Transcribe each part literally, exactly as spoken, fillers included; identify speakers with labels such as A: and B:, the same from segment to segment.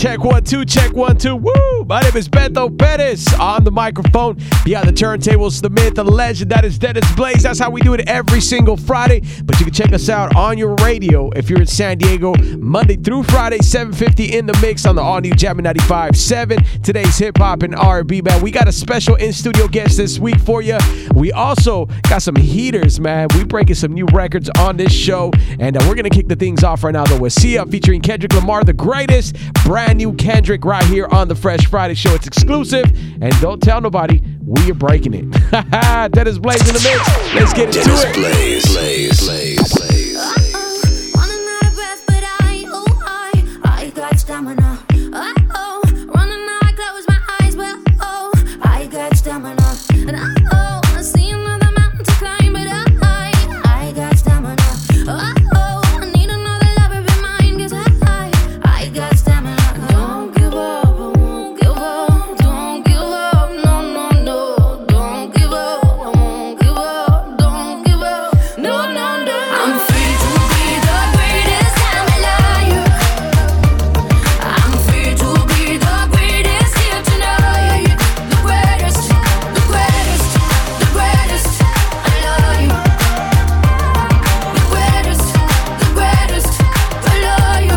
A: Check one, two, check one, two. Woo! My name is Beto Perez on the microphone. Behind the turntables, the myth, the legend that is Dennis Blaze. That's how we do it every single Friday. But you can check us out on your radio if you're in San Diego, Monday through Friday, seven fifty in the mix on the all-new Jammin' ninety-five point seven. Today's hip-hop and R and B, man. We got a special in-studio guest this week for you. We also got some heaters, man. We breaking some new records on this show. And uh, we're going to kick the things off right now, though, with Sia featuring Kendrick Lamar, the greatest. Brand new Kendrick right here on the Fresh Friday show. It's exclusive, and don't tell nobody we are breaking it. Dennis Blaze in the mix. Let's get into
B: Dennis
A: it.
B: Blaze, Blaze, Blaze, Blaze.
C: Uh-oh, running out of breath, but I, oh, I, I got stamina. Uh-oh, running out, I close my eyes, but oh, I got stamina. And uh-oh, I see another mountain to climb, but I, I got stamina. Uh-oh, I need another lover in mine, 'cause I, I got stamina. Don't give up, I won't give up. Don't give up, no, no, no. Don't give up, I won't give up. Don't give up, no, no, no. I'm free to be the greatest, I'm alive. I'm free to be the greatest here tonight. The greatest, the greatest, the greatest, alive. The greatest, the greatest, alive.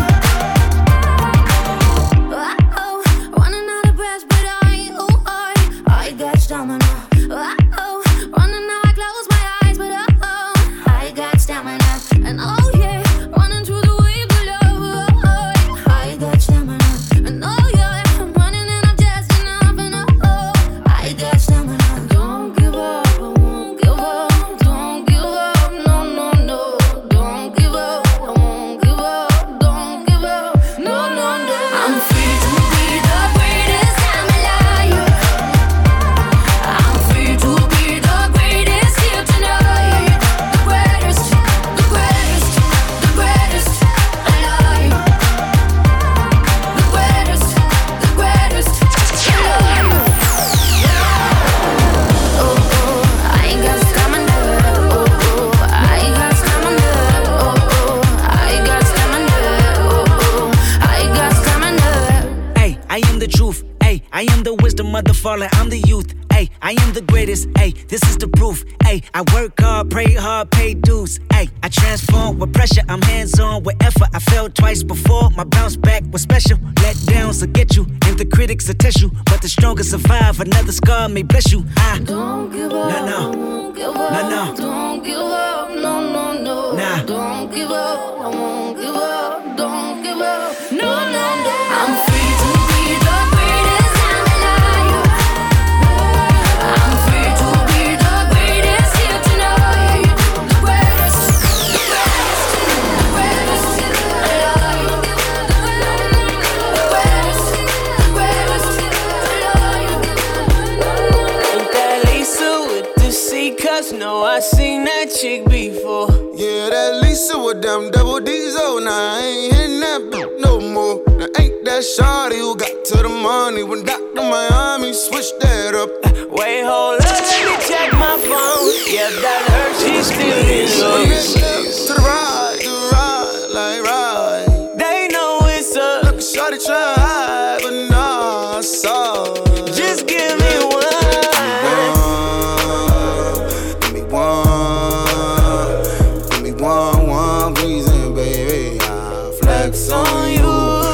C: Uh-oh, running out of breath, but I, oh, I, I got stamina. Uh-oh, running out, I close my eyes, but uh-oh, I got stamina. And oh yeah, running through the waves of love, oh, I got stamina. And oh yeah, I'm running and I'm just enough, and oh, I got stamina. Don't give up, I won't give up. Don't give up, no, no, no. Don't give up, I won't give up. Don't give up, no, no, no. I'm free to be the greatest, I'm alive. I'm free to be the greatest here tonight. The greatest, the greatest, the greatest, alive. The greatest, the greatest, alive. Oh, oh, I ain't got stamina. Oh, oh, I got stamina. Oh, oh, I got stamina. Oh, oh, I got stamina.
D: Ay, I am the truth. Ay, I am the wisdom of the fallen. I'm the youth. Ay, I am the greatest. Ay, this is the proof. Ay, I work hard, pray hard, pay dues. Ay, I transform with pressure. I'm hands on with effort. I fell twice before. My bounce back was special. Let downs will get you, and the critics will test you. But the strongest survive. Another scar may bless you. I
C: Don't give up,
D: No, no.
C: I won't give up.
D: No, no.
C: Don't give up, no, no, no.
D: Nah.
C: Don't give up, I won't give up. Don't give up, no, no, no. I'm free to be the greatest, I'm alive. I'm free to be the greatest here tonight. The greatest, the greatest, the greatest, alive. The greatest, the greatest, alive.
E: Ain't that Lisa with the C cups? No, I seen that chick before.
F: Yeah, that Lisa with them double D's, oh, now I ain't hitting that bitch no more. Now ain't that shawty who got to the money when Doctor Miami switched that up.
E: Wait, hold up, let me check my phone. Yeah, that hurt, she still in love.
F: To the right, to the right, like right.
E: They know it's up.
F: Look, shawty try, but nah, I saw.
E: Just give me one.
F: Give me one, give me one, one reason, baby. I'll flex on you.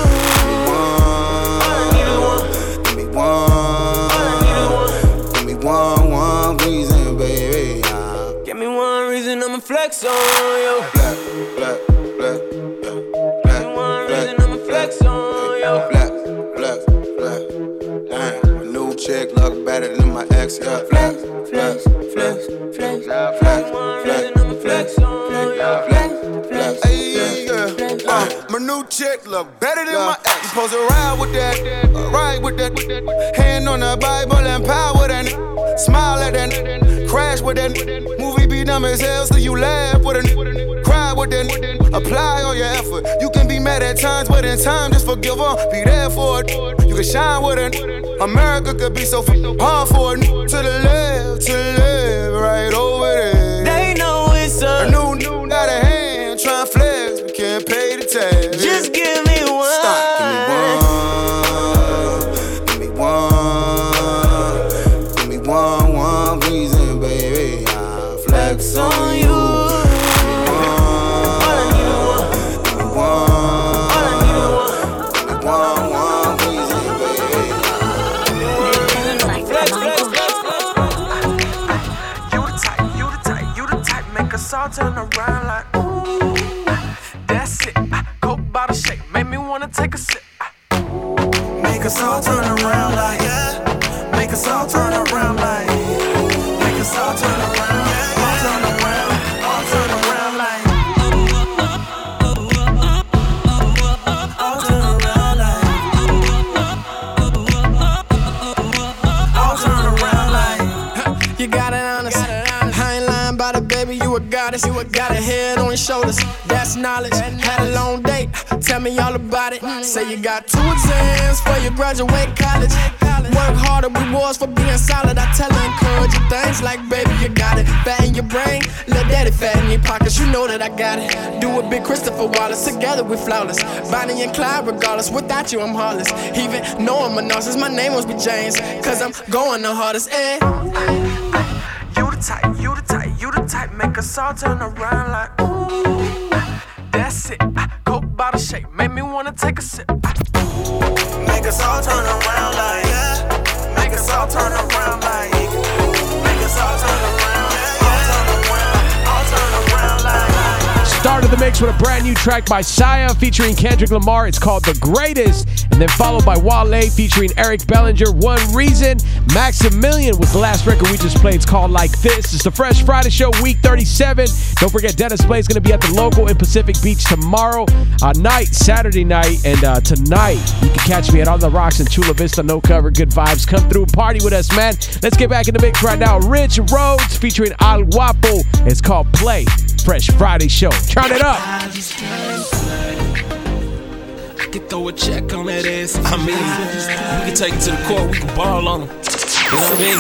F: Give me one, give me one, one reason, baby. I'll
E: Give me one reason I'ma flex on you.
F: black, black, black, yeah,
E: Give me one reason I'ma flex on you.
F: black, black, black. Damn, my new chick look better than my ex. Yeah, flex, flex, flex, flex, flex, flex,
E: One reason I'ma flex on you.
F: flex, flex. Hey, yeah. Uh, my new chick look better than my ex. You supposed to ride with that, uh, ride with that. Hand on the Bible and power that. Smile at that, crash with that. Movie be dumb as hell, so you laugh with it. Cry with it, apply all your effort. You can be mad at times, but in time, just forgive her. Be there for it, you can shine with it. America could be so f***ing hard for it. To the left, to the left, right over there.
E: They know it's up.
F: A new, new, got a hand, tryna flex, but can't pay the tab.
E: Just give me one.
F: Stop, give me one.
G: all turn around like, ooh, that's it. Coke bottle shake, make me wanna take a sip. Make us all turn around like, yeah. Make us all turn around like, make us all turn around, all turn around, all turn around like, all turn around like, all turn around like. You got it honest. I ain't lying about it, baby. You a goddess. You got a head on your shoulders. That's knowledge. Had a long date. Tell me all about it. Say you got two exams for you graduate college. Work harder, rewards for being solid. I tell her encouraging things like, baby, you got it. Fat in your brain, let daddy fat in your pockets. You know that I got it. Do a big Christopher Wallace, together we flawless. Bonnie and Clyde, regardless. Without you, I'm heartless. Even knowing my narcissist, my name must be James. Cause I'm going the hardest. Eh. You the type, you the type, you the type. Make us all turn around like, ooh, that's it. Coke bottle shake, make me wanna take a sip. Make us all turn around like, yeah. Make us all turn around like, make us all turn around, all turn around, all turn around like.
A: Started the mix with a brand new track by Sia featuring Kendrick Lamar. It's called The Greatest. And then followed by Wale featuring Eric Bellinger, One Reason. Maximilian was the last record we just played. It's called Like This. It's the Fresh Friday Show, week thirty-seven. Don't forget, Dennis Blaze is going to be at the local in Pacific Beach tomorrow uh, night, Saturday night. And uh, tonight, you can catch me at On the Rocks in Chula Vista. No cover, good vibes. Come through, party with us, man. Let's get back in the mix right now. Rich Rhodes featuring Al Guapo. It's called Play. Fresh Friday Show. Turn it up.
G: I just can't play. I could throw a check on that ass. I mean, we can take it to the court. We can ball on them. You know what I mean?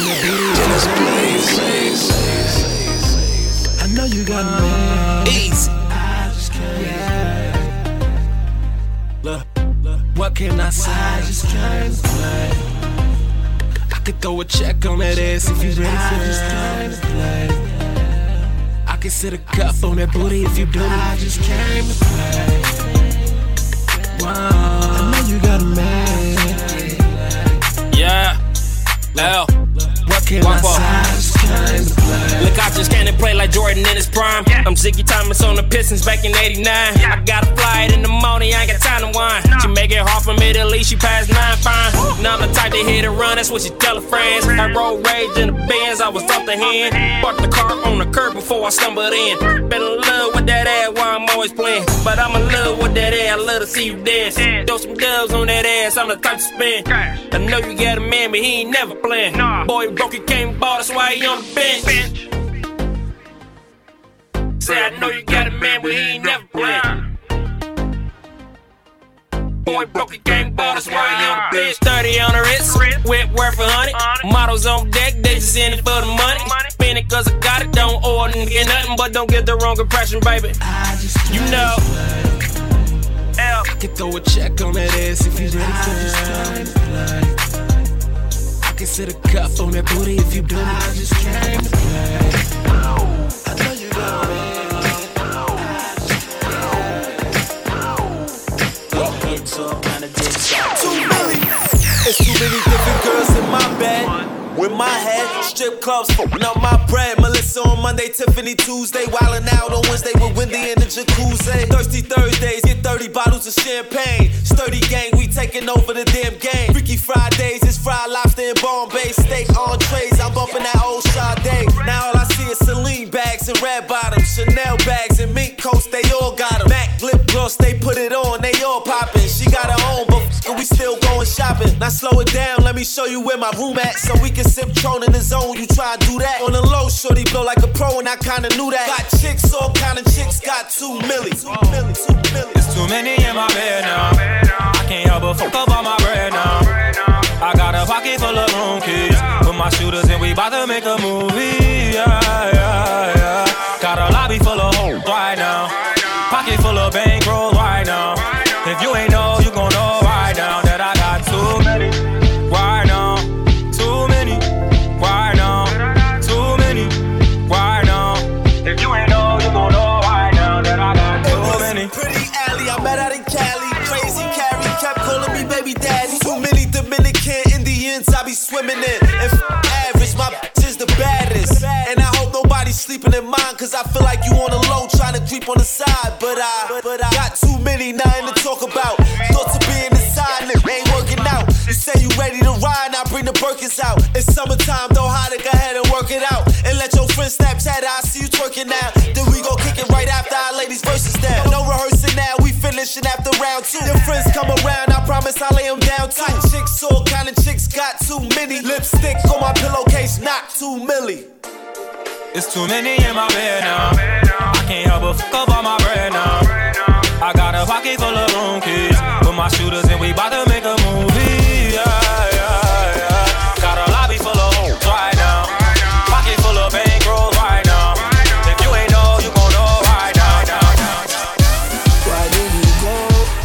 G: I know you got a man. Easy. I just can't. Look, look, what can I say? I just can't play. I could throw a check on that ass if you ready for this play. I can sit a cup on that booty if you do it. I just came to play. Wow, I know you got a man. Yeah, L. What can I say? I just came to play. Look, I just came to play like Jordan in his prime. I'm Ziggy Thomas on the Pistons back in eighty-nine. I got a flight in the morning, I ain't got time to whine. She make it hard for me to leave, she passed nine fine. Now I'm the type to hit and run, that's what she tell her friends. I roll rage in the Benz, I was off the hand. Parked the car on the curb before I stumbled in. Been in love with that ass while I'm always playing. But I'm in love with that ass, I love to see you dance. Throw some dubs on that ass, I'm the type to spin. I know you got a man, but he ain't never playing. Boy broke, he came ball, that's why he on the bench. Say I know you got a man, but he ain't never playing. Boy broke, he came ball, that's why he on the bench. thirty on the wrist, whip worth a hundred. Models on deck, they just in it for the money. Spin it cause I got it, don't owe a nigga nothing, but don't get the wrong impression, baby. You know, L. I can throw a check on that ass if you ready for this play. I can sit a cup on that booty if you do it. I just came to play. I know you got me. Too many. It's too many different girls in my bed. With my head, strip clubs f***ing up my bread. Melissa on Monday, Tiffany Tuesday. Wildin' out on Wednesday with Wendy in the jacuzzi. Thirsty Thursdays, get thirty bottles of champagne. Sturdy gang, we taking over the damn game. Freaky Fridays, it's fried lobster and Bombay. Steak entrees, I'm bumping that old Sade. Now all I see is Celine bags and red bottoms. Chanel bags and mink coats, they all got them. Mac lip gloss, they put it on, they all poppin'. She got her own, but f***ing we still going shopping. Now slow it down, let me show you where my room at. So we can sip Tron in the zone, you try to do that. On the low, shorty blow like a pro, and I kinda knew that. Got chicks, all kind of chicks, got two milli. Two milli, two milli.
H: There's too many in my bed now. I can't help but fuck up all my bread now. I got a pocket full of room keys. Put my shooters in, we bout to make a movie. Yeah, yeah, yeah. Got a lobby full of hoes right now. Pocket full of bankrolls right now. If you ain't know, you gon' know right now that I got too many. Right now, too many. Right now, too many. Right now. If you ain't know, you gon' know right now that I got too many.
G: Pretty alley, I met out in Cali. Crazy Carrie kept calling me baby daddy. Too many Dominican Indians I be swimming in. And f- average, my bitch is the baddest. And I hope nobody
I: Nobody sleeping in mine, cause I feel like you on the low, trying to creep on the side. But I, but, but I got too many, nothing to talk about. Thoughts of being inside, and it ain't working out. You say you ready to ride, now bring the Birkins out. It's summertime, don't hide it, go ahead and work it out. And let your friends Snapchat, I see you twerking now. Then we gon' kick it right after our ladies verses down. No rehearsing now, we finishing after round two. Your friends come around, I promise I'll lay them down too. Chicks, all kind of chicks, got too many. Lipstick on my pillowcase, not too milli.
H: It's too many in my bed now. I can't help but fuck up all my bread now. I got a pocket full of room keys. Put my shooters in, we bout to make a movie. Yeah, yeah, yeah. Got a lobby full of hoes right now. Pocket full of bankrolls right now. If you ain't know, you gon' know right now.
J: Why did you go?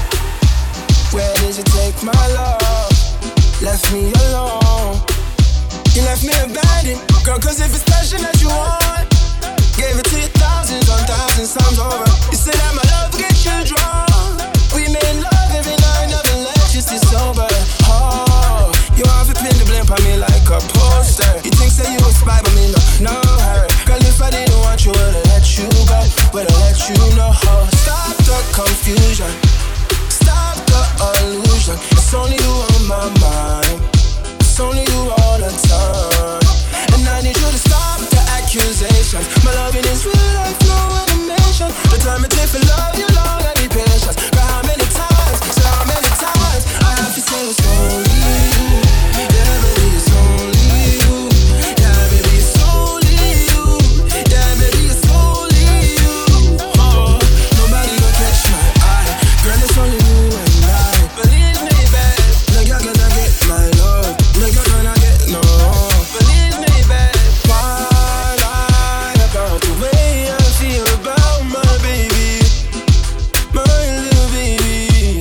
J: Where did you take my love? Left me alone. You left me abandoned. Girl, cause if it's passion that you want, gave it to you thousands on thousands times over. You said that my love will get you drunk. We made love every night, never let you stay sober. Oh, you have to pin the blame on me like a poster. You think say you a spy, but me no, no hurt. Girl, if I didn't want you, would've let you go, would've let you know. Stop the confusion, stop the illusion. It's only you on my mind, it's only you all the time. And I need you to stop the accusations. My loving is real life, no animation. The time it takes for love you long, I need patience. But how many times, so how many times I have to say it's only you. Yeah, baby, it's only you. Yeah, baby, it's only you. Yeah, baby, it's only you. Oh, nobody gon' catch my eye. Girl, it's only you and I. Believe me, babe, no, you're gonna get my love. No, you're gonna get no. Believe me, babe, why lie about the way I feel about my baby, my little baby?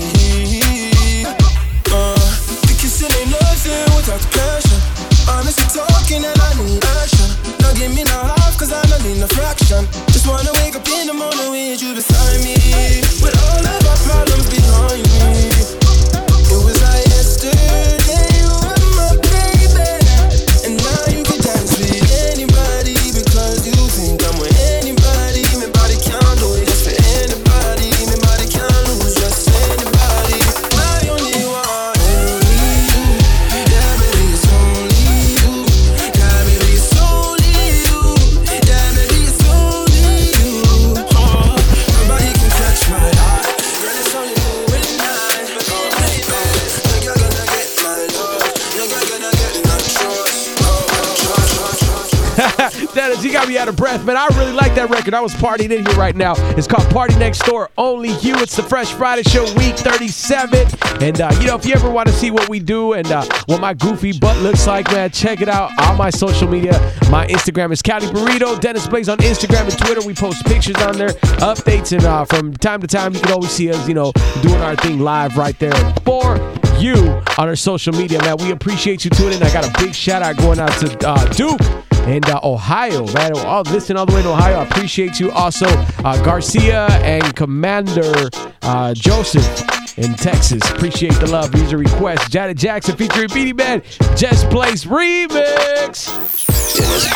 J: Uh, the kissing ain't nothing without the passion. Honestly talking and I need action. Now give me no half cause I don't need no fraction. Just wanna wake up in the morning with you beside me, with all of our problems behind me. It was like yesterday, you were my baby, and now you can dance with anybody because you think I'm with anybody. My body can't do it just for anybody. My body can't lose just anybody. My only one, only you. Yeah, baby, it's only you. Yeah, baby, it's only you. Yeah, baby, it's only you. Oh, nobody can catch my eye. Girl, it's only you and I. Oh, baby, no, you're gonna get my love. No, you're gonna get my trust. Oh, trust, trust, trust.
A: Dennis, you got me out of breath, man. I really like that record. I was partying in here right now. It's called Party Next Door, Only You. It's the Fresh Friday Show, week thirty-seven. And, uh, you know, if you ever want to see what we do and uh, what my goofy butt looks like, man, check it out on my social media. My Instagram is Cali Burrito. Dennis Blaze on Instagram and Twitter. We post pictures on there, updates, and uh, from time to time, you can always see us, you know, doing our thing live right there for you on our social media, man. We appreciate you tuning in. I got a big shout out going out to uh, Duke and uh, Ohio, man. Oh, listen all the way to Ohio. I appreciate you. Also, uh, Garcia and Commander uh, Joseph in Texas. Appreciate the love. User request. Janet Jackson featuring Beanie Man. Just Blaze remix.
B: Dennis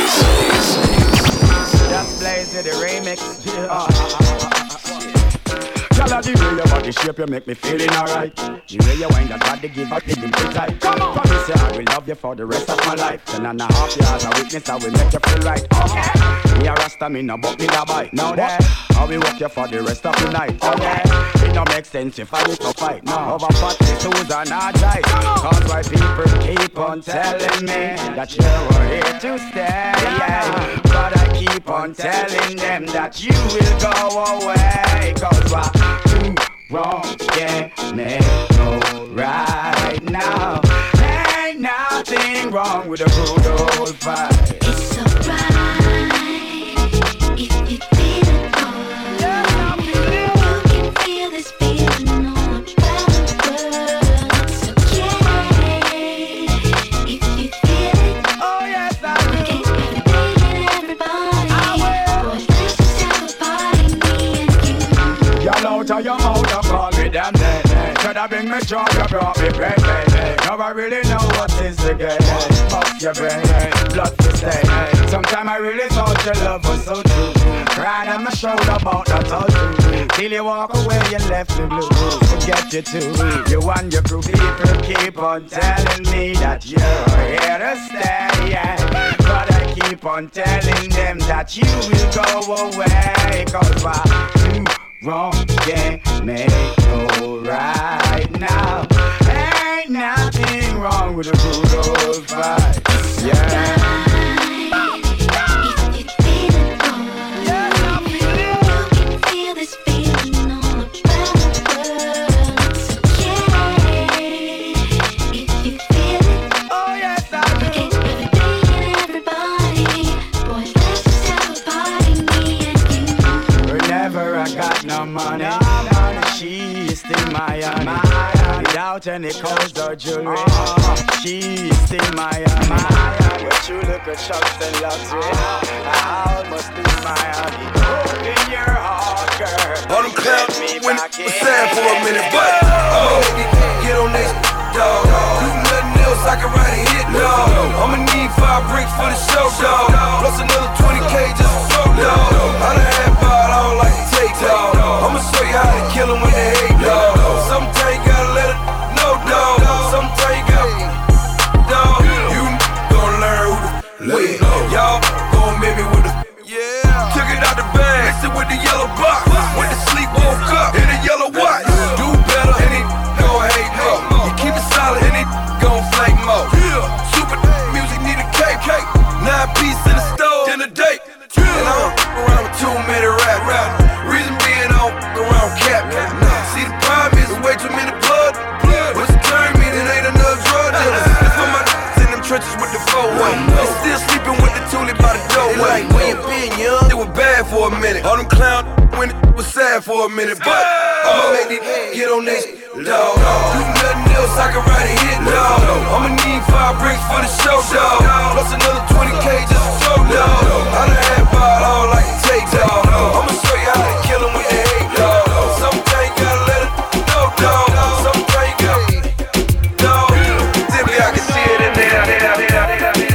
B: Blaze.
K: Just Blaze with the remix. Uh, Girl, the way your body shape, you make me feeling alright. The way you wind that body, give up, give me tight. Come on, promise you I will love you for the rest of my life. Ten and a half years, a witness, I will make you feel right. Okay, me a Rasta, me no buck, me da bite. Now that I will work you for the rest of the night. Okay, it don't make sense if I need to fight. No, over party shoes are not tight. Cause why people keep on telling me that you were here to stay. Yeah, but I keep on telling them that you will go away. Cause what you wrong, yeah, make no right now. Ain't nothing wrong with a good old fight.
C: It's alright if you feel it all. You can feel this feeling all around the world. It's okay if you feel it.
K: Oh yes, I will.
C: It's everybody and everybody. I will. Boy, let's just have a party, me and you.
K: Y'all out of your mouth and call me damn dead. Should I be bring me joy, you brought me pain, baby. Now I really know what is the game. Fuck your brain, blood to stay. Sometimes I really thought your love was so true. Cried on my shoulder, but not touch you. Till you walk away, you left me blue. Forget you too. You and your crew people keep on telling me that you're here to stay, yeah. But I keep on telling them that you will go away. Cause what you wrong can't make no right now. Ain't nothing wrong with a good old vibe, yeah. Money, money, she is still my honey. Without any clothes or jewelry, she is still my honey. But you look at shops and luxury, I almost lose my honey. In your heart, girl.
L: All them clowns went sad for a minute, but I'ma make it get on this dog. Do nothing else, I can write a hit, dog. I'ma need five bricks for the show, dog. Plus another twenty K just for show, dog. I done had ball, I don't like to take, dog. I'ma show you how to kill them when they hate, dog. Sometimes you gotta let it know, dog. Sometimes you gotta, dog. You gon' learn who the wait. Y'all gon' make me with the, yeah. Took it out the bag, mixed it with the yellow box. Went to sleep, woke up in a yellow watch. Do better, and it gon' hate more. You keep it solid, and it gon' flake more. Super music need a cake, cake. Nine piece in the stove, in a date. And I don't around with too many rap rappers. Reason being I don't around cap. See the problem is way too many blood. What's the turn me? It ain't enough drug dealers. It's for my in them trenches with the four-way. They still sleeping with the tulip by the doorway. Like, where you been, young? It was bad for a minute. All them clowns when it was sad for a minute. But I'ma make these get on this dog. Do nothing else, I can write a hit, dog. I'ma need five bricks for the show, dog. Plus another twenty K just for show, dog. I done had ball, I don't like to take, dog. I'ma show you how to kill them with the hate, dog. Sometimes you gotta let it know, dog. Sometimes you gotta, dog. Simply I can see it in there, there, there, there.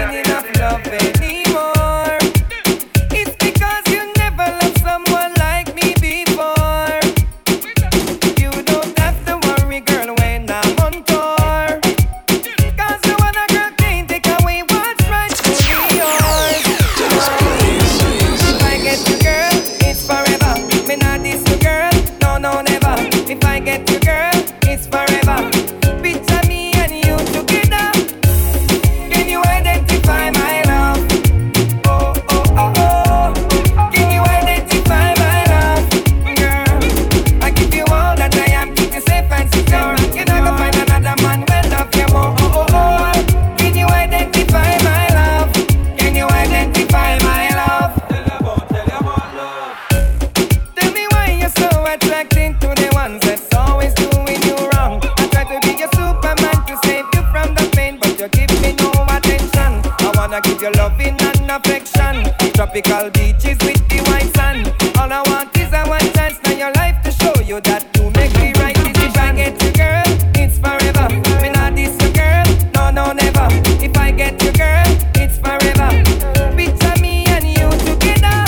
M: Tropical beaches with the white sand. All I want is a one chance in your life to show you that to make the right decision. If I get you, girl, it's forever. Me not diss you, girl, no, no, never. If I get you, girl, it's forever. Picture me and you together.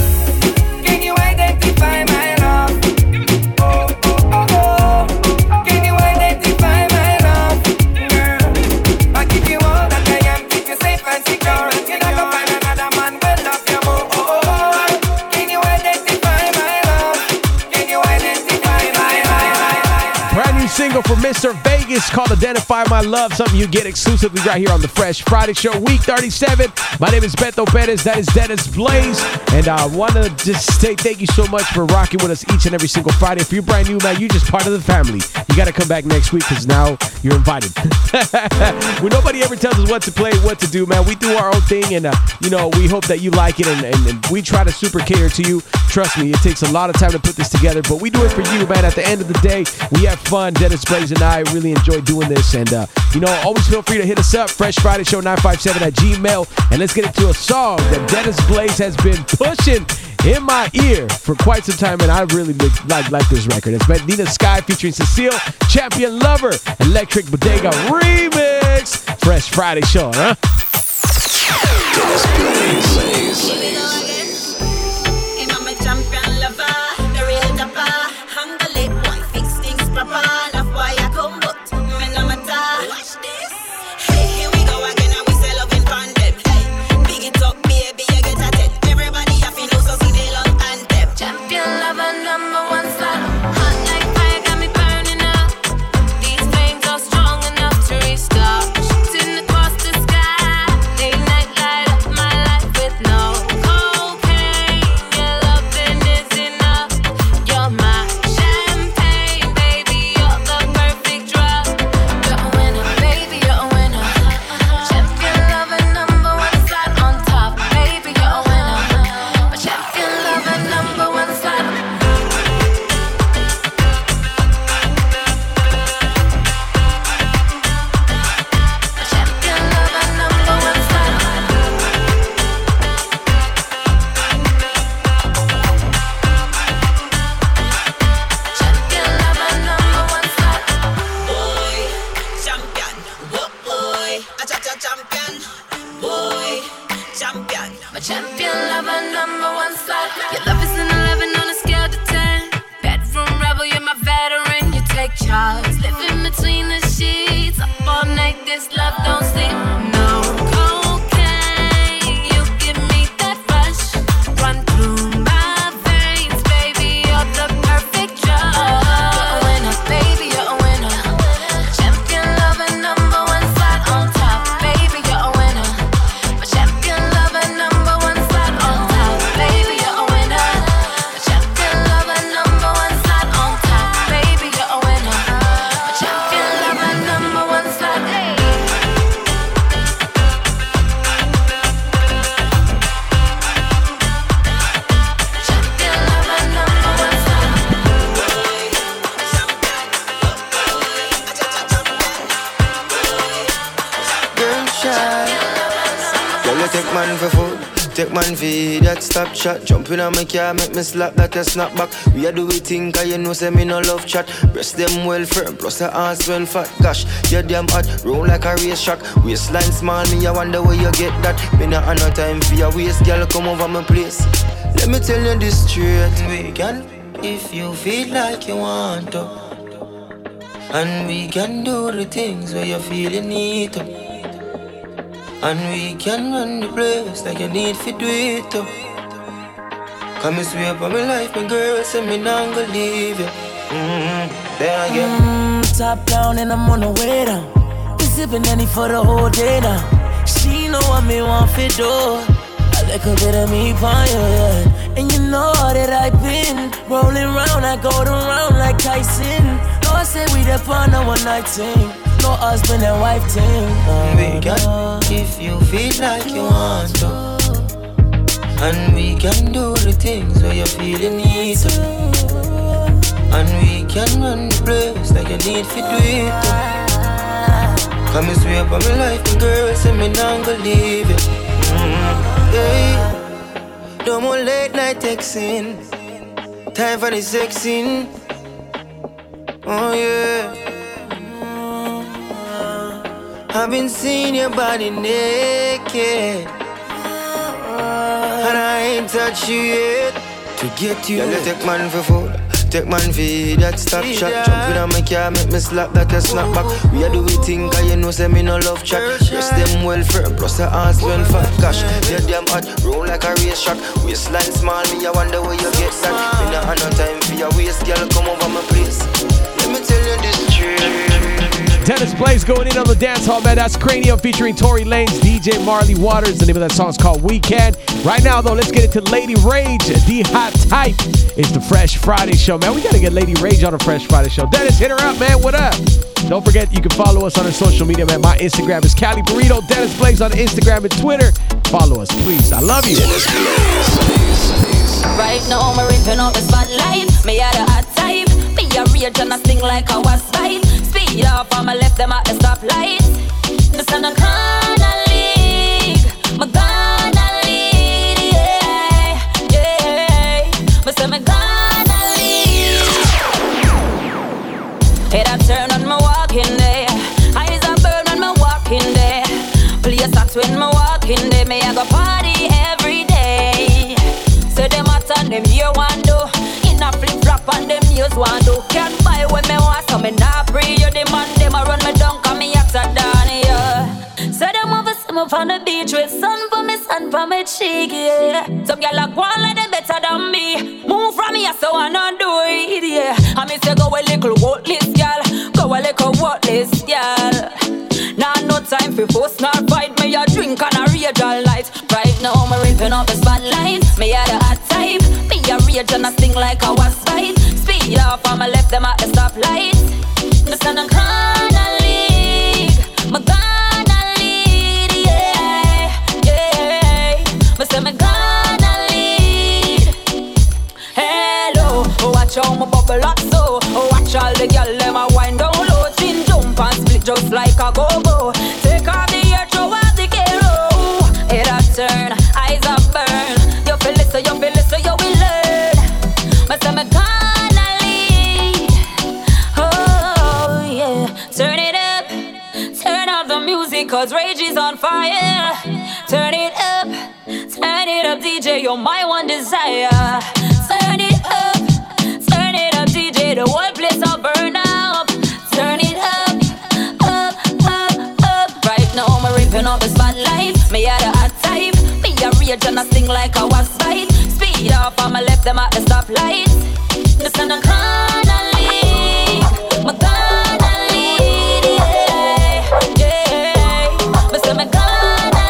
M: Can you identify my love? Oh, oh, oh, oh. Can you identify my love, girl? I give you all that I am, keep you safe and secure. You're not gonna find another man well love you more. Oh, oh, oh. Can you identify my love? Can you identify my love?
A: Brand new single from Mister Vegas called Identify My Love, something you get exclusively right here on the Fresh Friday Show, week thirty-seven. My name is Beto Perez, that is Dennis Blaze, and I want to just say thank you so much for rocking with us each and every single Friday. If you're brand new, man, you're just part of the family. You got to come back next week because now you're invited. When nobody ever tells us what to play, what to do, man, we do our own thing, and, uh, you know, we hope that you like it, and, and, and we try to super cater to you. Trust me, it takes a lot of time to put this together, but we do it for you, man. At the end of the day, we have fun. Dennis Blaze and I really enjoy doing this, and, uh, you know, always feel free to hit us up, Fresh Friday Show nine five seven at Gmail, and let's get into a song that Dennis Blaze has been pushing in my ear for quite some time, and I really like like this record. It's been Nina Sky featuring Cecile, Champion Lover, Electric Bodega remix. Fresh Friday show, huh?
C: Dennis Blaze. Here we go again. You know my champion lover, the real dapper. I'm the late boy, fix things proper. Love why I come, but me no matter. Watch this. Hey, here we go again, and we say loving from them. Hey, big it up, baby, you get a ten. Everybody happy know, so see they love anthem. Champion lover, number one slot. Hot like fire, got me burning up. These flames are strong enough to restart. Shooting across the sky. Late night light up my life with no cocaine. Your loving is enough. You're my champagne, baby. You're the perfect drug. You're a winner, baby. You're a winner. Champion lover, number one slot on top, baby. You're a winner. My champion lover, number one slot. Champion lover, number one slot. Champion lover, number one slot. Boy, champion, whoa boy, a cha cha champion, boy, champion. My champion lover, number one slot. Your love is an eleven on a scale to ten. Bedroom rebel, you're my veteran. You take charge, living between the sheets. Up all night, this love don't sleep. No cocaine, you give me that rush. Run through my veins, baby. You're the perfect drug. You're a winner, baby. You're a winner. Champion lover, number one slot on top, baby. You're a winner. My champion lover, number one slot on top, baby. You're a winner. My champion lover, number one slot on top, baby. You're a winner. My champion lover, number one slot. Hey. Champion lover, number one slot.
J: Girl shy. Girl, you take man for food, take man for that stop chat. Jump in on my car, make me slap that a snap back. We a do we think, cause you know say me no love chat. Breast them well firm, plus the ass well fat. Gosh, you damn hot, roll like a race track. Waistline small, me I wonder where you get that. Me not have no time for your waist, girl, come over my place. Let me tell you this straight. We can, if you feel like you want to. And we can do the things where you feel you need to. And we can run the place like you need to do it too. Come and swear for my life, my girl, say me not gonna leave you. Mm-hmm. There again.
N: Mm, top down and I'm on the way down. We sipping any for the whole day now. She know what me want to do. A little bit of me for you, yeah. And you know that I've been rolling round, I go around like Tyson. No, I say we the on a one night thing. No husband and wife thing.
J: Oh, we can, if you feel like you want to. And we can do the things where you feel you need to. And we can run the place like you need to do it too. Come and swear for my life, my girl, say me not gonna leave you. Mm-hmm. Yeah. No more late night texting. Time for the sexing. Oh yeah. I've been seeing your body naked, and I ain't touched you yet. To get you, yeah, take man for food, take man for that stop shot. Jump in on my car, make me slap that a snap back. We a do we think, cause you know say me no love chat. Dress them well firm, plus the ass well fat. Gosh, you damn hot, roll like a race track. Waistline small, me I wonder where you get that. Me not have no time for your waist, girl, come over my place. Let me tell you this truth.
A: Dennis Blaze going in on the dance hall, man. That's Cranium featuring Tory Lanez, D J Marley Waters. The name of that song is called Weekend. Right now, though, let's get into Lady Rage. The Hot Type. It's the Fresh Friday show, man. We got to get Lady Rage on the Fresh Friday show. Dennis, hit her up, man. What up? Don't forget, you can follow us on our social media, man. My Instagram is Cali Burrito. Dennis Blaze on Instagram and Twitter. Follow us, please. I love you.
B: Dennis Blaze.
C: Right now, I'm ripping up the spotlight. Me are the hot type. Me a rage and I sting like a wasp bite. Speed off on my left, them at the stoplight. The sun a corner league. My gonna lead, yeah, yeah.
O: want to. Can't buy when me want, so me not free. You demand them a run me down, cause me yachts are done, yeah. So them over some up on the beach with sun for me, sun for me cheek, yeah. Some gyal a go on like they better than me. Move from me, so I not do it, yeah. I me say go a little worthless, gyal. Go a little worthless, gyal. Now no time for fuss nor fight. Me a drink and a rage all night. Right now me ripping up the spotlight. Me a the hot type. Me a rage and a sting like a wasp bite. Speed off and me left them at the stoplight. Me stand a corner league. Me gonna lead, yeah, yeah. Me say me gonna lead. Hello, watch how me bubble up so. Watch all the gyal them a wind down low. Chin jump and split just like a go-go. Take off the ear, throw out the K-roll. Head a turn, eyes a burn. You feel it, so you feel it, so you will learn. Me say me gonna lead. Oh yeah, turn it up. Turn up the music, cause rage is on fire. Turn it up, turn it up, D J, you're my one desire. Turn it up, turn it up, D J, the whole place will burn up. Turn it up, up, up, up. Right now I'm ripping up the spotlight. Me a the hot type. Me a rage and a sting like a wasp bite. Speed off and me left them at the stoplight. This in a corner league. Me gonna lead, yeah, yeah. Me say me gonna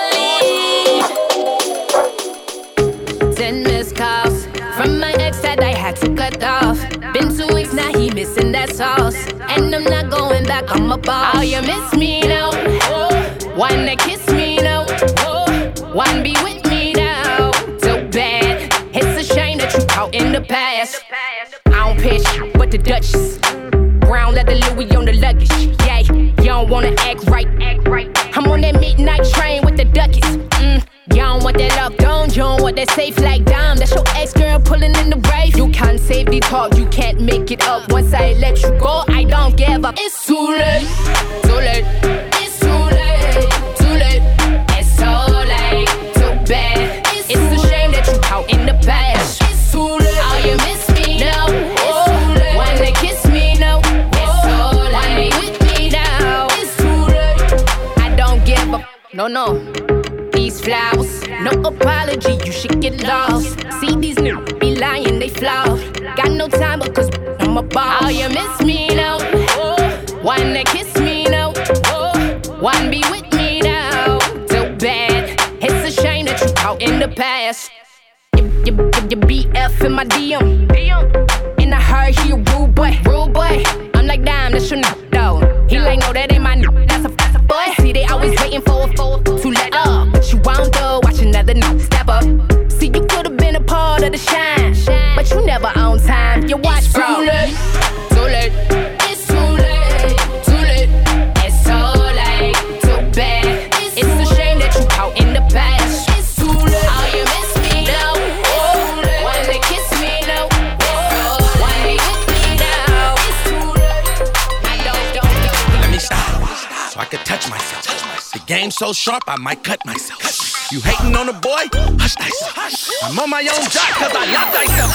O: lead.
P: Ten missed calls from my ex that I had to cut off. Been two weeks now, he missing that sauce. And I'm not going back, I'm a boss. Oh, you miss me now? Oh, wanna kiss me now? Oh, wanna be with me now? So bad, it's a shame that you caught in the past. I don't pitch, but the Duchess. Brown leather Louis on the luggage. Yeah, you don't wanna act right. Act right. I'm on that midnight train with the ducats. Mm. You don't want that love, don't you don't want that safe like dime. That's your ex-girl pulling in the rave. You can't save the talk, you can't make it up. Once I let you go, I don't give up. It's too late, too late. It's too late, too late. It's so late, too bad. It's, it's a shame that you caught in the past. It's too late. Oh, you miss me now? It's too late. Wanna kiss me now? It's so late. Wanna be with me now? It's too late. I don't give up, no, no. These flowers, no apology, you should get lost. See these niggas be lying, they flawed. Got no time because I'm a boss. Oh, you miss me now? Oh, wanna kiss me now? Oh, wanna be with me now? So bad, it's a shame that you caught in the past. You, you, you B F in my D M, and I heard he a rude boy, rude boy. I'm like, damn, that's your nigga though. He like, no, that ain't my nigga, that's a, that's a boy. See, they always waiting for a fool to let up. But you won't do, watch another no step up. See, you could've been a part of the shine, but you never on time. You watch, bro. Too late, too late. It's too late, too late. It's so late, too bad. It's, it's a shame that you caught in the past. It's too late. Oh, you miss me now? Oh, wanna kiss me now? Oh, wanna be with me now? It's too late. I don't, don't, don't.
G: Let me stop so I can touch myself. The game so sharp, I might cut myself. You hating on a boy? Hush thyself. I'm on my own job cause I love thyself.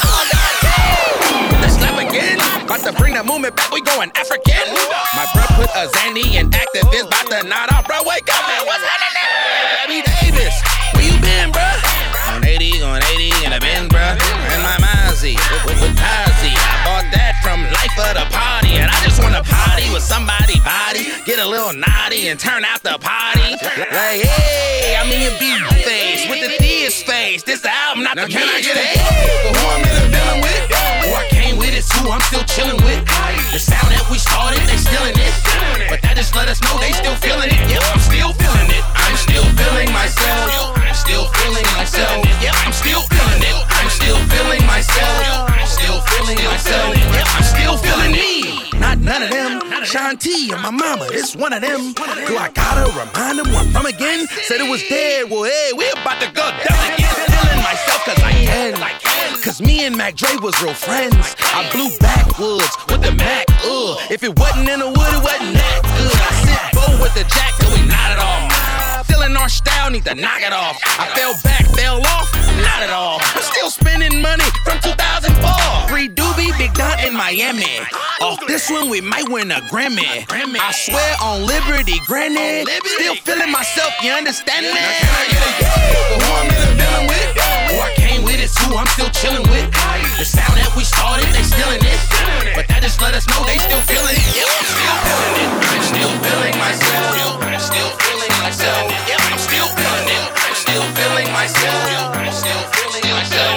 G: Let's slap again. About to bring the movement back, we going African. My bro put a Zandy in activist. About to nod out, bro, wake up, man. What's happening? Abby Davis, where you been, bro? On eighty, on eighty, in the Benz, bro. In my Mazzy, with, with, with Tazi. I bought that from Life of the Party. And I just wanna party with somebody body. Get a little naughty and turn out the party. Like, hey, I'm in your beat face with the Diaz face. This the album, not now the can I get it? For who I'm in the dealing with? Who I came with is who I'm still chilling with. The sound that we started, they still in it. But that just let us know they still feeling it. Yep, I'm still feeling it. I'm still feeling myself. I'm still feeling myself. Yep, I'm still feeling it. I'm still feeling myself. I'm still feeling myself. Yep, I'm still feeling me. Not none of them. Shanti and my mama, it's one of them. Do I gotta remind them where I'm from again? Said it was dead. Well, hey, we about to go down again. Feeling myself cause I can. Cause me and Mac Dre was real friends. I blew backwoods with the Mac. Ugh. If it wasn't in the wood, it wasn't that good. I sit bow with the jack till we not at all. Feeling our style, need to knock it off. I fell back, fell off, not at all. I'm still spending money from two thousand four. Free doobie, big it done in Miami. Off this one, we might win a Grammy. I swear on Liberty, granted. Still feeling myself, you understand me? But who I'm in dealing with, who I came with is who I'm still chilling with. The sound that we started, they still in it. But that just let us know they still feeling it. Yeah, I'm still feeling it. I'm still feeling myself. I'm still feeling myself. Yeah, I'm still feeling it. I'm still feeling myself. I'm still feeling myself.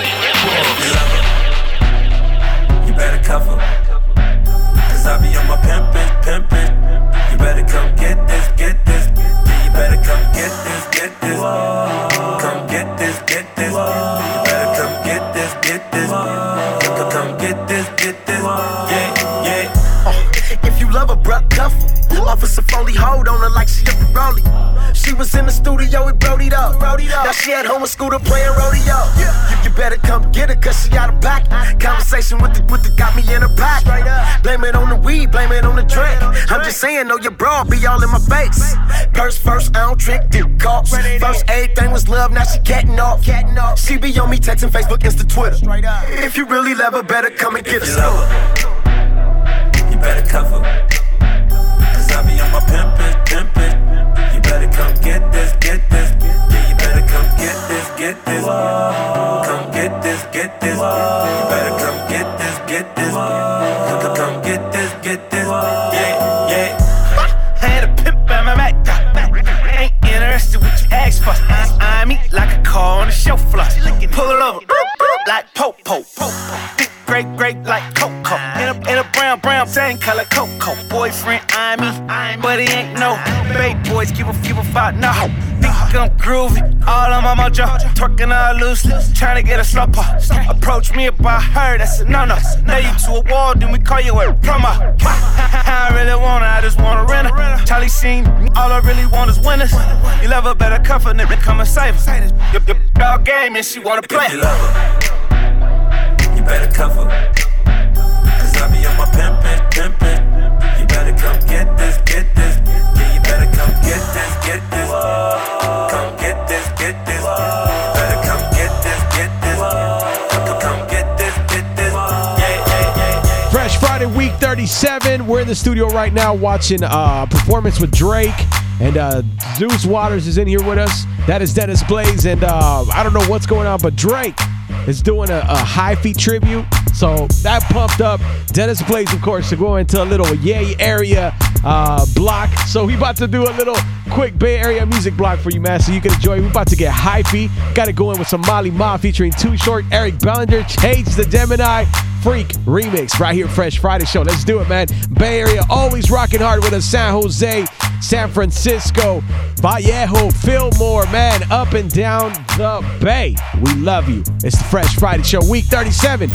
Q: You better cover, cause I be on my pimpin', pimpin'. You better come get this, get this. Yeah, you better come get this, get this. Come get this, get this. You better come get this, get this. Come, come get this, get this. Yeah, yeah.
R: Uh, if you love a bruh, cuff her. Officer Foley, hold on her like she a parole. She was in the studio with Brody though. Now she at home with Scooter playing rodeo. You, you better come get her cause she out of back. Conversation with the, with the got me in her pack. Blame it on the weed, blame it on the drink. I'm just saying, no, your bra be all in my face. Purse first, I don't trick, dip cops. First everything was love, now she catting off. She be on me texting Facebook, Insta, Twitter. If you really love her, better come and get her.
Q: You better cover, cause I be on my pimpin', pimpin'. You better come get this, get this. Yeah, you better come get this, get this. Come get this, get this. You better come get this, get this. Come, come, come get this, get this. Yeah, yeah.
R: I had a pimp by my back. I ain't interested what you ask for. I me like a car on the show floor. Pull it over, like po-po. Great, great like Coco. In a, in a brown, brown, same color Coco. Boyfriend, I me, but he ain't no babe boys. Give a few five, no. Think I'm groovy, all on my mojo. Twerking all loose, trying to get a slow pop. Approach me about her, that's a no-no. Now you to a wall, then we call you a promo. I really want her, I just want to rent her. Charlie Sheen, all I really want is winners. You love her, better cuff her, nigga, come and save her. Your, your dog game and she wanna play.
Q: You love her, you better cover, cause I be on my pimpin', pimpin'. You better come get this, get this. Yeah, you better come get this, get this. Come get this, get this. You better come get this, get this. Come, come get this, get this. Yeah, yeah, yeah, yeah.
A: Fresh Friday, week thirty-seven. We're in the studio right now watching a uh, performance with Drake. And uh, Zeus Waters is in here with us. That is Dennis Blaze. And uh, I don't know what's going on, but Drake is doing a, a high feet tribute. So that pumped up Dennis Blaze, of course, to go into a little Yay area uh, block. So we about to do a little quick Bay Area music block for you, man, so you can enjoy. We about to get hypey. Got to go in with some Molly Ma featuring Too Short, Eric Bellinger, Change the Gemini Freak remix right here, Fresh Friday show. Let's do it, man. Bay Area always rocking hard with us. San Jose, San Francisco, Vallejo, Fillmore, man, up and down the Bay. We love you. It's the Fresh Friday show, week thirty-seven.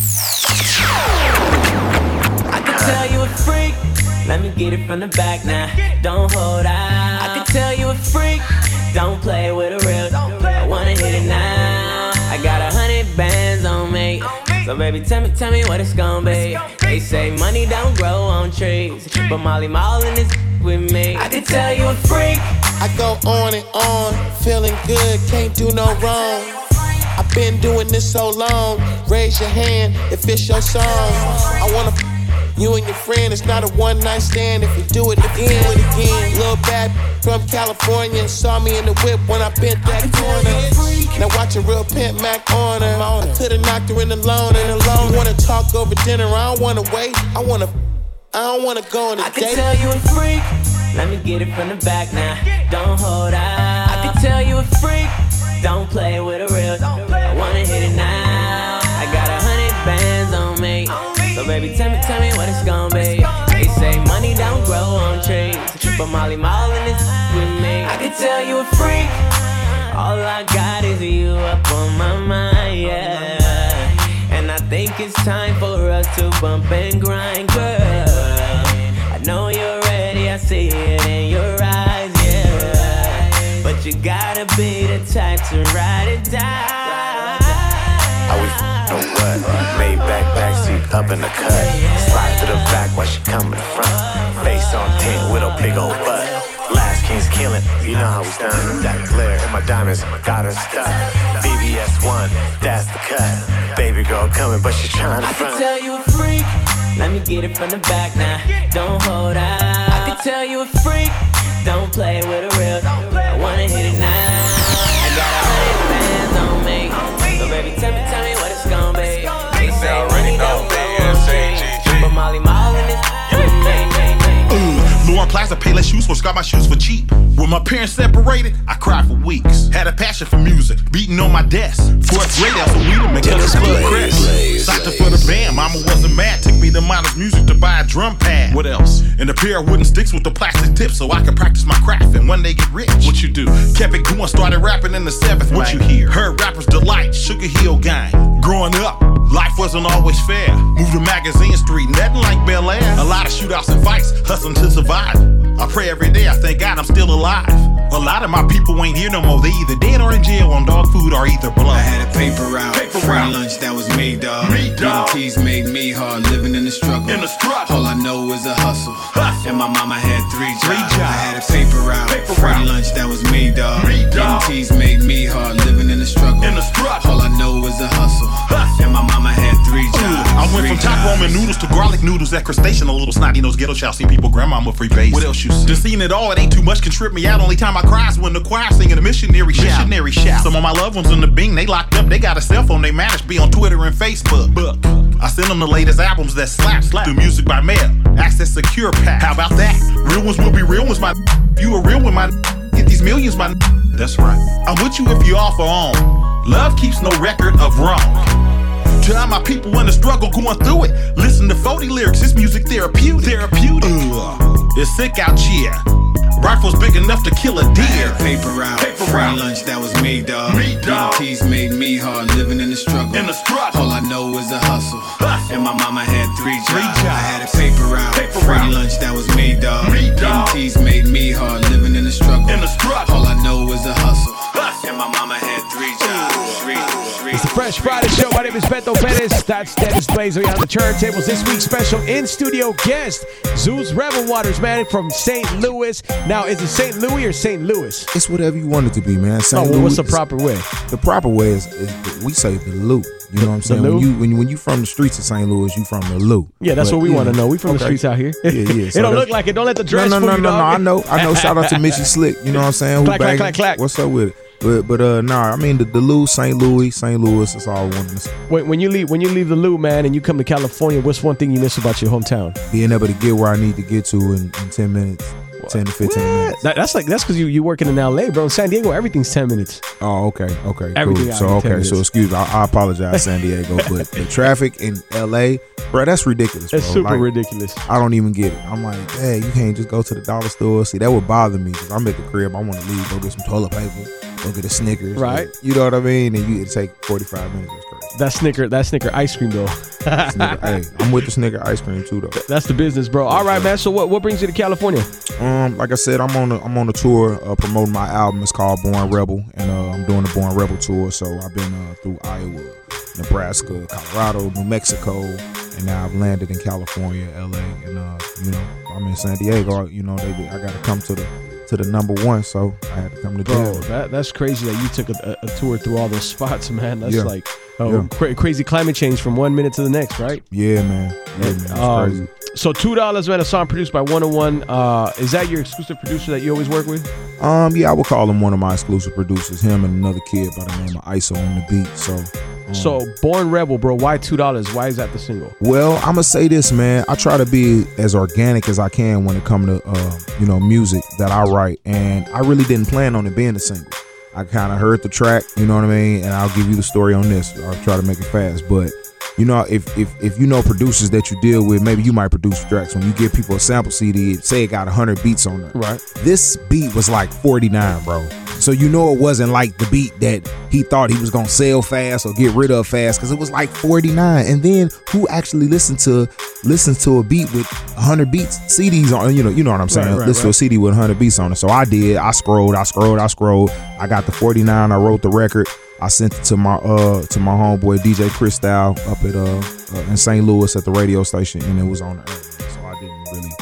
E: I can tell you a freak. Let me get it from the back now. Don't hold out. I can tell you a freak. Don't play with a real. I wanna hit it now. I got a hundred bands on me. So baby, tell me, tell me what it's gonna be. They say money don't grow on trees, but Molly Marlin is with me. I can tell you a freak.
S: I go on and on, feeling good, can't do no wrong. I've been doing this so long. Raise your hand if it's your song. I wanna f- you and your friend. It's not a one night stand. If you do it again, do it again. Little bad from California saw me in the whip when I bent that corner. Now watch a real pimp Mac on her. I could've knocked her in the loan and alone. You wanna talk over dinner? I don't wanna wait. I wanna. I don't wanna go on a
E: I
S: date.
E: can tell you a freak. Let me get it from the back now. Don't hold out. I can tell you a freak. Don't play with a real. I wanna hit it now. I got a hundred bands on me. So baby, tell me, tell me what it's gonna be. They say money don't grow on trees, but Molly Marlin is with me. I can tell you a freak. All I got is you up on my mind, yeah. And I think it's time for us to bump and grind, girl. I know you're ready, I see it in your eyes, yeah. But you gotta be the type to ride it down.
T: Are we f***ing what? Made back, backseat, up in the cut. Slide to the back while she come in the front. Face on ten with a big old butt. Last king is killing. You know how we done. That glare in my diamonds got us stuck. V V S one, that's the cut. Baby girl coming, but she trying to
E: I
T: front.
E: can tell you a freak. Let me get it from the back now. Don't hold out. I can tell you a freak. Don't play with a real. I wanna hit it now. I got a hundred bands on me. So baby, tell me, tell me what it's gonna be. They say money don't go on. But Molly Mall in this.
U: Uh, Lauren Plaza pay less shoes for got my shoes for cheap. When my parents separated, I cried for weeks. Had a passion for music, beating on my desk. Fourth grade, that's what we did, make us club crest. Stopped it for the band, mama wasn't mad. Took me to Modest Music to buy a drum pad. What else? And a pair of wooden sticks with the plastic tips so I could practice my craft and one day get rich. What you do? Kept it going, started rapping in the seventh. What you hear? Heard rappers delight, Sugar Hill Gang. Growing up, life wasn't always fair. Moved to Magazine Street, nothing like Bel Air. A lot of shootouts and fights, hustling to survive. I pray every day, I thank God I'm still alive. A lot of my people ain't here no more. They either dead or in jail on dog food or either blood.
V: I had a paper route, paper free route. Lunch that was me, dog. Me, dog. T's made me hard, living in the struggle. In the struggle. All I know is a hustle. hustle. And my mama had three jobs. Three jobs. I had a paper route, paper free route. Lunch that was me, dog. Me, dog. T's made me hard, living in the struggle. In the struggle. All I know is a hustle. hustle. And my mama had three jobs.
U: I went from top Roman noodles to garlic noodles at Crustacean. A little snotty nose ghetto child, see people grandmama free base. What else you see? Just seeing it all, it ain't too much can trip me out. Only time I cry is when the choir singing a missionary shout. Missionary shout. Some of my loved ones in the Bing, they locked up. They got a cell phone, they managed to be on Twitter and Facebook. But I send them the latest albums that slap, slap. Do music by mail, access secure pack. How about that? Real ones will be real ones, my. You a real one, my. Get these millions, my. That's right. I'm with you if you offer on. Love keeps no record of wrong. To all my people in the struggle going through it. Listen to forty lyrics, this music therapeutic. Therapeutic. Uh, it's sick out here. Rifles big enough to kill a deer.
V: I had a paper route, paper free route. Lunch that was me, dog. Me, dog. T's made me hard, living in the struggle. In the struggle. All I know is a hustle. hustle. And my mama had three jobs. Three jobs. I had a paper route, paper free route. Lunch that was me, dog. Me, dog. T's made me hard, living in the struggle. In the struggle. All I know is a hustle. hustle. And my mama had three jobs. Three, three.
A: It's the Fresh Friday Show. My name is Beto Perez. That's Dennis Blaze. We have the turntables. This week's special in-studio guest, Zeus Rebel Waters, man, from Saint Louis. Now, is it Saint Louis or Saint Louis?
W: It's whatever you want it to be, man. Saint
A: Oh, well,
W: Louis,
A: what's the proper way?
W: The proper way is, is we say the Lou. You know what I'm saying?
A: The
W: When
A: Lou?
W: you when you when you from the streets of Saint Louis, you from the Lou.
A: Yeah, that's
W: But,
A: what we
W: yeah.
A: want to know. We from the
W: Okay.
A: streets out here.
W: Yeah, yeah.
A: It
W: So
A: don't
W: that's-
A: look like it. Don't let the dress
W: No, no, no,
A: fool you,
W: no, no.
A: dog.
W: I know, I know. Shout out to Missy Slick. You know what I'm saying? Who
A: Clack, clack,
W: banging-
A: clack, clack.
W: What's up with it? But but uh, nah. I mean the, the Lou, Saint Louis, Saint Louis. That's all I wanted to say.
A: When, when you leave, when you leave the Lou, man, and you come to California, what's one thing you miss about your hometown?
W: Being able to get where I need to get to in, in ten minutes, ten to fifteen minutes.
A: That, that's like that's because you you working in L A, bro. In San Diego, everything's ten minutes.
W: Oh, okay, okay,
A: Everything
W: cool.
A: out
W: So
A: in ten
W: okay,
A: minutes.
W: so excuse me. I, I apologize, San Diego, but the traffic in L A, bro, that's ridiculous.
A: It's
W: bro.
A: super
W: Like,
A: ridiculous.
W: I don't even get it. I'm like, hey, you can't just go to the dollar store. See, that would bother me because I'm at the crib. I want to leave, go get some toilet paper, go get a Snickers.
A: Right.
W: Like, you know what I mean? And you it take forty-five minutes. That's crazy.
A: That Snicker, that Snicker ice cream though.
W: Snicker, hey, I'm with the Snicker ice cream too, though.
A: That's the business, bro. All right, man. So what what brings you to California?
W: Um, like I said, I'm on a I'm on a tour uh, promoting my album. It's called Born Rebel, and uh, I'm doing the Born Rebel tour. So I've been uh, through Iowa, Nebraska, Colorado, New Mexico, and now I've landed in California, L A, and uh, you know I'm in San Diego. You know, they I got to come to the to the number one, so I had to come to
A: Bro,
W: jail.
A: that, that's crazy that you took a, a, a tour through all those spots, man. That's
W: Yeah.
A: like oh,
W: Yeah.
A: cra- crazy climate change from one minute to the next, right?
W: Yeah, man. Yeah, man. It's
A: Um,
W: crazy.
A: So two dollars, man. A song produced by one oh one. Uh, is that your exclusive producer that you always work with?
W: Um, yeah, I would call him one of my exclusive producers. Him and another kid by the name of I S O on the beat. So, um,
A: So Born Rebel, bro. Why two dollars? Why is that the single?
W: well, I'm gonna say this, man. I try to be as organic as I can when it comes to uh, you know, music that I write, and I really didn't plan on it being a single. I kind of heard the track, you know what I mean, and I'll give you the story on this. I'll try to make it fast, but you know, if if if you know producers that you deal with, maybe you might produce tracks. When you give people a sample C D, say it got one hundred beats on it.
A: Right.
W: This beat was like forty-nine, bro. So you know it wasn't like the beat that he thought he was gonna sell fast or get rid of fast, because it was like forty-nine. And then who actually listened to listens to a beat with one hundred beats C Ds on? You know, you know what I'm saying?
A: Right, right,
W: Listen to a
A: right.
W: C D with one hundred beats on it. So I did. I scrolled. I scrolled. I scrolled. I got the forty-nine. I wrote the record. I sent it to my uh to my homeboy D J Chris Style up at uh, uh in Saint Louis at the radio station, and it was on the air. So I didn't really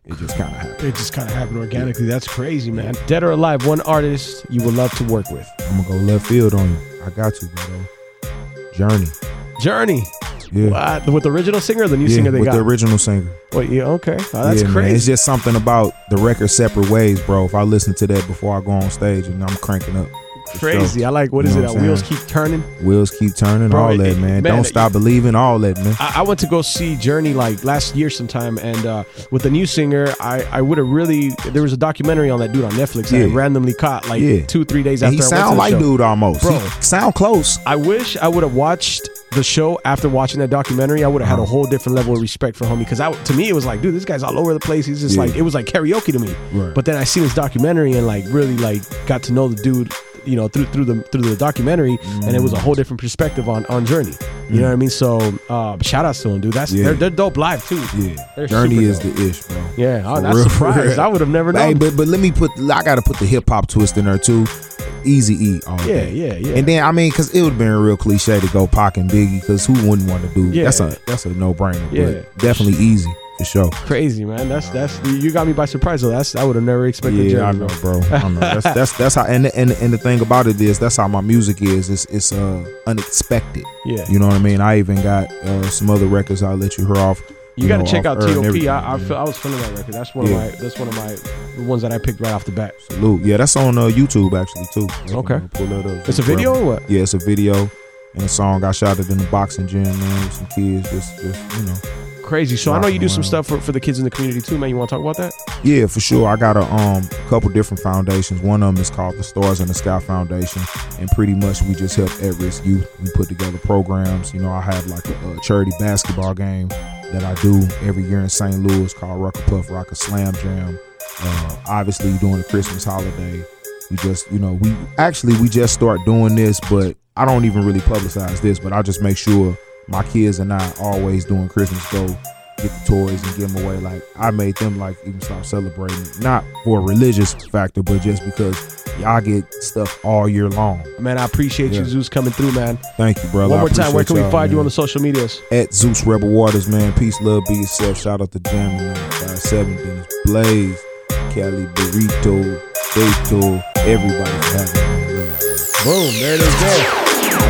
W: It just kind of happened.
A: It just kind of happened organically. That's crazy, man. Dead or alive, one artist you would love to work with.
W: I'm gonna go left field on you. I got to, bro. Journey.
A: Journey.
W: Yeah.
A: What, with the original singer or the new
W: yeah,
A: singer they
W: with
A: got?
W: the original singer.
A: Wait, yeah, okay. Oh, that's
W: yeah,
A: crazy.
W: Man, it's just something about the record Separate Ways, bro. If I listen to that before I go on stage and I'm cranking up.
A: Crazy. I like, what
W: you
A: is
W: know
A: it?
W: what
A: Uh,
W: I'm
A: Wheels
W: saying?
A: Keep Turning.
W: Wheels keep turning,
A: Bro,
W: all
A: it-
W: that, man.
A: man,
W: Don't
A: it-
W: stop believing, all that, man.
A: I, I went to go see Journey like last year sometime, and uh, with the new singer, I, I would have really. There was a documentary on that dude on Netflix that I
W: Yeah.
A: randomly caught like
W: Yeah.
A: two, three days
W: And
A: after
W: he
A: I went to
W: sound
A: the
W: like
A: show.
W: dude almost.
A: Bro,
W: He sound close.
A: I wish I would have watched the show after watching that documentary. I would have had a whole different level of respect for him because I, to me, it was like, dude, this guy's all over the place. He's just
W: Yeah.
A: like, it was like karaoke to me.
W: Right.
A: But then I seen his documentary and like really like got to know the dude, you know, through through the through the documentary, and it was a whole different perspective on on Journey. You know what I mean? So uh, shout outs to him, dude. That's
W: Yeah.
A: they're, they're dope live too.
W: Yeah.
A: They're
W: Journey
A: super
W: is
A: dope.
W: the ish, bro.
A: Yeah, oh,
W: For
A: that's
W: real, for
A: surprised.
W: real.
A: I would have never known.
W: Hey, but but let me put. I got to put the hip hop twist in there too. Easy E. All
A: Yeah,
W: day.
A: yeah, yeah.
W: And then I mean, because it would have been real cliche to go Pac and Biggie, because who wouldn't want to do?
A: Yeah.
W: That's a that's a no brainer.
A: Yeah.
W: But definitely Easy for sure.
A: Crazy, man. That's that's you got me by surprise though. That's I would have never expected.
W: Yeah, I
A: Journey,
W: know, bro. I know. That's that's that's how. And and and the thing about it is, that's how my music is. It's it's uh unexpected.
A: Yeah.
W: You know what I mean? I even got uh, some other records I'll let you hear off.
A: You, got to
W: know,
A: check
W: off
A: out
W: air
A: T
W: and
A: O P.
W: everything,
A: I, I,
W: man.
A: feel, I was feeling that record. That's one
W: Yeah.
A: of my. That's one of my the ones that I picked right off the bat.
W: Salute. Yeah, that's on uh, YouTube actually too.
A: Okay.
W: I'm gonna pull that up.
A: It's a video or what?
W: Yeah, it's a video and a song. I shot it in the boxing gym, man, with some kids. Just, just you know.
A: Crazy. So I know you do some
W: Rocking
A: stuff for, for the kids in the community too, man. You want to talk about that?
W: Yeah, for sure. I got a um couple different foundations. One of them is called the Stars in the Sky Foundation, and pretty much we just help at-risk youth. We put together programs. You know, I have like a, a charity basketball game that I do every year in Saint Louis called Rucker Puff Rocker Slam Jam. Uh, obviously, during the Christmas holiday, we just, you know, we actually we just start doing this, but I don't even really publicize this, but I just make sure my kids and I always doing Christmas go get the toys and give them away. Like I made them like even start celebrating it, not for a religious factor, but just because y'all get stuff all year long.
A: Man, I appreciate
W: Yeah.
A: you, Zeus, coming through, man.
W: Thank you, brother.
A: One
W: I
A: more time, where can
W: appreciate
A: we
W: y'all,
A: find you
W: man.
A: on the social medias?
W: At Zeus Rebel Waters, man. Peace, love, be yourself. Shout out to Jam and five seven, Dennis Blaze, Cali Burrito, Beto, everybody for having me. Really.
A: Boom, there it is there.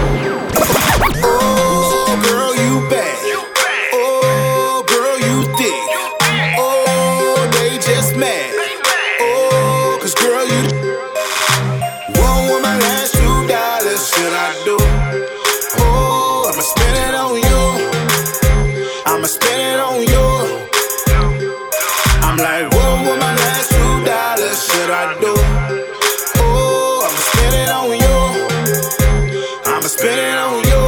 L: Oh, girl, you bad. Oh, girl, you thick. Oh, they just mad. Oh, cause girl, you one with my last two dollars. Should I do? Oh, I'ma spend it on you. I'ma spend it on you. I'm like, one with my last two dollars. Should I do? Oh, I'ma spend it on you. I'ma spend it on you.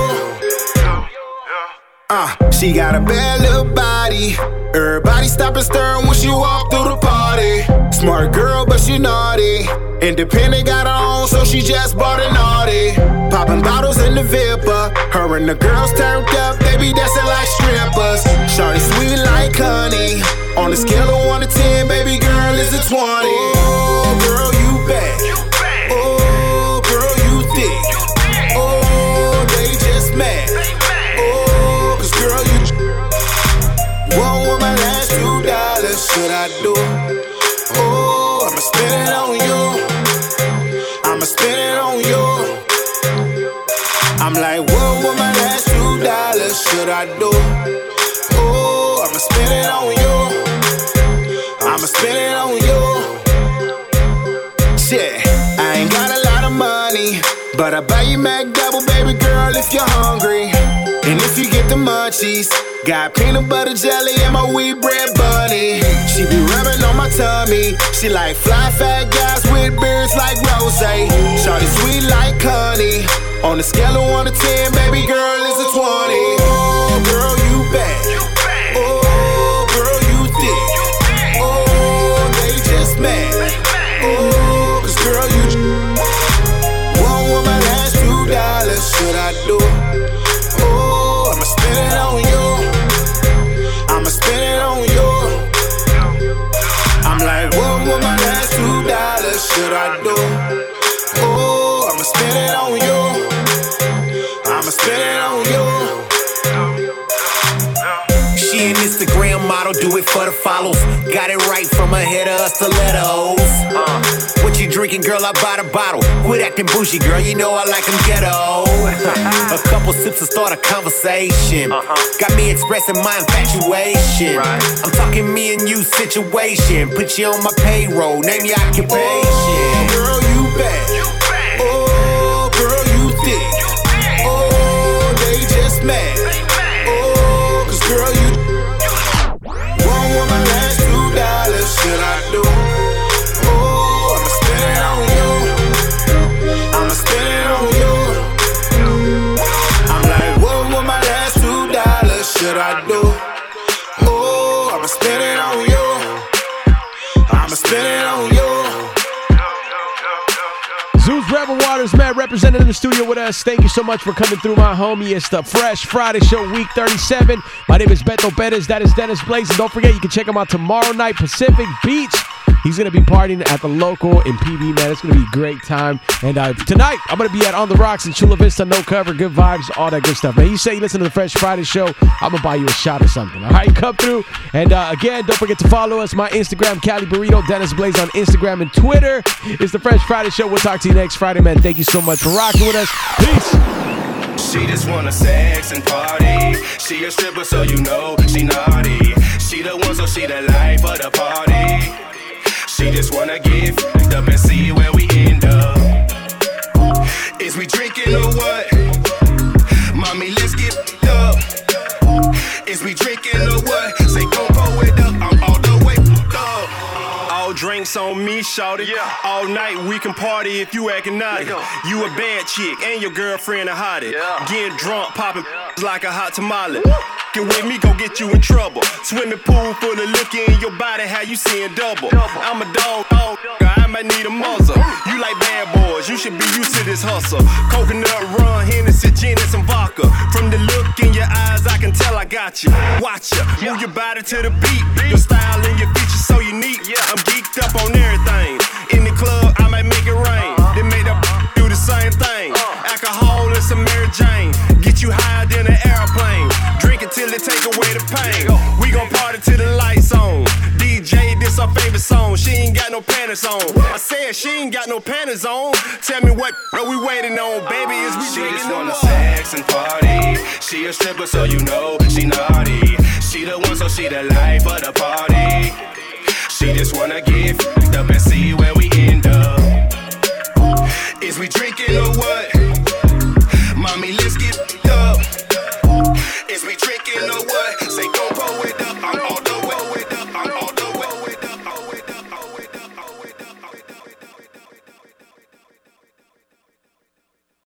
L: Uh, she got a bad little body. Everybody stop and stare when she walk through the party. Smart girl, but she naughty. Independent, got her own, so she just bought a naughty. Popping bottles in the Vipper. Her and the girls turned up, they be dancing like strippers. Shorty sweet like honey. On a scale of one to ten, baby girl is a twenty. Oh, girl, you bad. Oh, girl, you thick. Oh, they just mad. Oh, cause girl, you one with my last two dollars. Should I do? Oh, I'ma spend it on you. I'ma spend it on you. I'm like, one with my last two dollars. Should I do? Oh, I'ma spend it on you. I'ma spend it on you. Shit, I ain't got a lot of money, but I buy you Mac Double, baby girl, if you're hungry. And if you get the munchies, got peanut butter jelly and my wheat bread bunny. She be rubbing on my tummy. She like fly fat guys with beards like rose. Shorty sweet like honey. On a scale of one to ten, baby girl is a twenty. Oh, girl, you bad. Oh, girl, you thick. Oh, they just mad. Oh, cause girl, you one with my last two dollars. Should I do? Oh, I'ma spend it on you. I'ma spend it on you. I'm like, one with my last two dollars. Should I do? Oh, I'ma spend it on you. I'ma spend it on you.
R: She an Instagram model, do it for the follows. Got it right
D: I'm ahead of stilettos. Uh, what you drinking, girl? I bought a bottle. Quit acting bougie, girl. You know I like them ghetto. A couple sips to start a conversation. Uh-huh. Got me expressing my infatuation. Right. I'm talking me and you situation. Put you on my payroll. Name your occupation. Oh, girl, you bad. You bad. Oh, girl, you thick. Oh, they just mad. Oh, cause girl, you one woman last two dollars. Should I do? Oh, I'ma spend it on you. I'ma spend it on you. I'm like, what would my last two dollars? Should I do? Oh, I'ma spend it on you. I'ma spend it on you.
A: Zeus Rebel Waters, man, represented in the studio with us. Thank you so much for coming through, my homie. It's the Fresh Friday Show, week thirty-seven. My name is Beto Perez. That is Dennis Blaze. And don't forget, you can check him out tomorrow night, Pacific Beach. He's going to be partying at the local in P B, man. It's going to be a great time. And uh, tonight, I'm going to be at On the Rocks in Chula Vista. No cover, good vibes, all that good stuff. Man, you say you listen to the Fresh Friday Show, I'm going to buy you a shot or something. All right, come through. And uh, again, don't forget to follow us. My Instagram, Cali Burrito, Dennis Blaze on Instagram and Twitter. It's the Fresh Friday Show. We'll talk to you next Friday, man. Thank you so much for rocking with us. Peace.
F: She just wanna sex and party. She a stripper, so you know she naughty. She the one, so she the life of the party. She just wanna get f***ed up and see where we end up. Is we drinking or what? Mommy, let's get f***ed up. Is we drinking or what? Say gon' pull it up, I'm all the way f***ed up. All drinks on me, shawty. Yeah. All night we can party if you acting naughty. You a bad chick and your girlfriend a hottie. Yeah. Getting drunk, popping yeah. like a hot tamale. Get with me, go get you in trouble. Swimming pool full of liquor in your body, how you seeing double? I'm a dog, dog, I might need a muzzle. You like bad boys, you should be used to this hustle. Coconut rum, Hennessy, gin, and some vodka. From the look in your eyes, I can tell I got you. Watch ya, move your body to the beat. Your style and your features so unique. I'm geeked up on everything. In the club, I might make it rain. Then make that do the same thing. Alcohol and some Mary Jane. Get you higher than an airplane. Drink it till it take away the pain. We gon' party till the lights on. D J, this our favorite song. She ain't got no panties on. I said she ain't got no panties on. Tell me what are we waiting on, baby? Is we she drinking just no wanna more? sex and party. She a stripper, so you know she naughty. She the one, so she the life of the party. She just wanna get f***ed up and see where we end up. Is we drinking or what? Mommy, let's get f***ed up. Is we drinking or what? Say go